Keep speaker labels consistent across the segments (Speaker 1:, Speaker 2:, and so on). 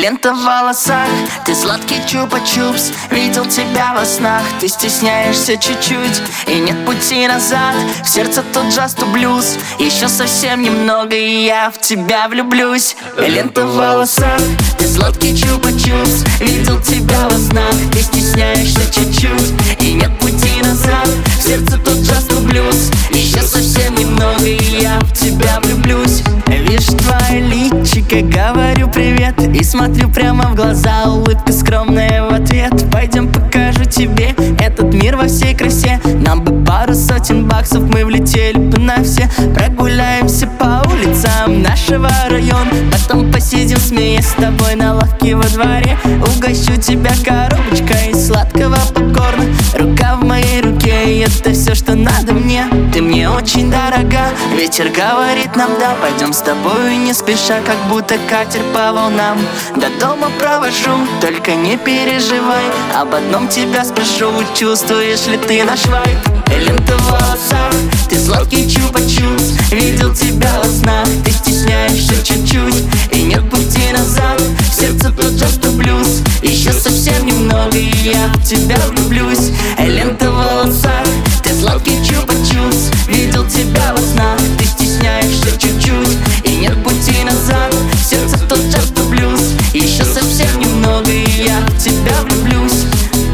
Speaker 1: Лента в волосах, ты сладкий чупа-чупс. Видел тебя во снах, ты стесняешься чуть-чуть, и нет пути назад. В сердце тот джаз, то блюз. Еще совсем немного, и я в тебя влюблюсь. Лента в волосах, ты сладкий чупа-чупс. Видел тебя во снах, ты стесняешься чуть-чуть, и нет пути назад. В сердце тот джаз, то блюз. Еще совсем немного, и я в тебя влюблюсь. Вижу твое личико, говорю привет, и смотрю прямо в глаза, улыбка скромная в ответ. Пойдем покажу тебе этот мир во всей красе. Нам бы пару сотен баксов, мы влетели бы на все. Прогуляемся по улицам нашего района, потом посидим, смеясь с тобой на лавке во дворе. Угощу тебя коробочкой из сладкого попкорна. Рука в моей руке, и это все, что надо мне. Ты мне очень дорога, ветер говорит нам да. Пойдем с тобой не спеша, как будто катер по волнам. До дома провожу, только не переживай. Об одном тебя спрошу, чувствуешь ли ты наш вайб? Лента в волосах, ты сладкий чупа-чупс. Видел тебя во снах, ты стесняешься чуть-чуть, и нет пути назад. В сердце тот джаз, то блюз. Еще совсем немного, и я в тебя влюблюсь. Лента в волосах, ты сладкий чупа-чупс. Видел тебя во снах, ты стесняешься чуть-чуть, и нет пути назад. В сердце тот джаз, то блюз. Еще совсем немного, и я в тебя влюблюсь.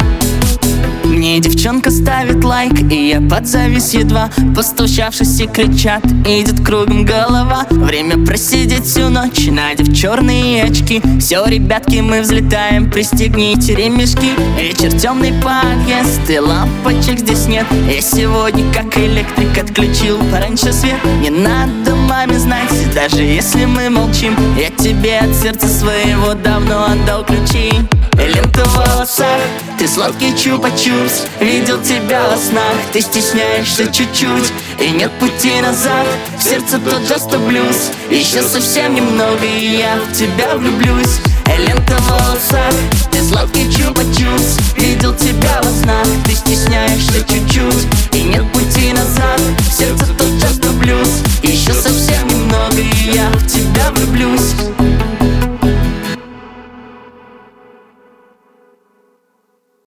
Speaker 1: Мне девчонка ставит лайк, и я подзавис едва. Постучавшись и кричат, идет кругом голова. Время просидеть всю ночь, надев черные очки. Все, ребятки, мы взлетаем, пристегните ремешки. Вечер темный подъезд, и лампочек здесь нет. Я сегодня как электрик отключил пораньше свет. Не надо маме знать, даже если мы молчим. Я тебе от сердца своего давно отдал ключи. Лента в волосах, ты сладкий чупа-чупс. Видел тебя во снах, ты стесняешься чуть-чуть, и нет пути назад. В сердце тот джаз, то блюз. Еще совсем немного, и я в тебя влюблюсь. Лента в волосах, ты сладкий чупа-чупс. Видел тебя во снах, ты стесняешься чуть-чуть, и нет пути назад. В сердце тот джаз, то блюз. Еще совсем немного, и я в тебя влюблюсь.